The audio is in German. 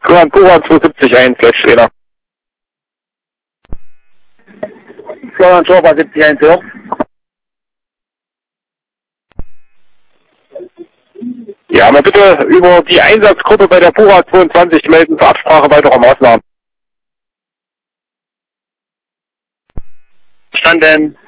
Grand Pura 271, Flash-Trainer. Florian Schorber 71, ja. Ja, mal bitte über die Einsatzgruppe bei der Pura 22 melden zur Absprache weiterer Maßnahmen. Verstanden.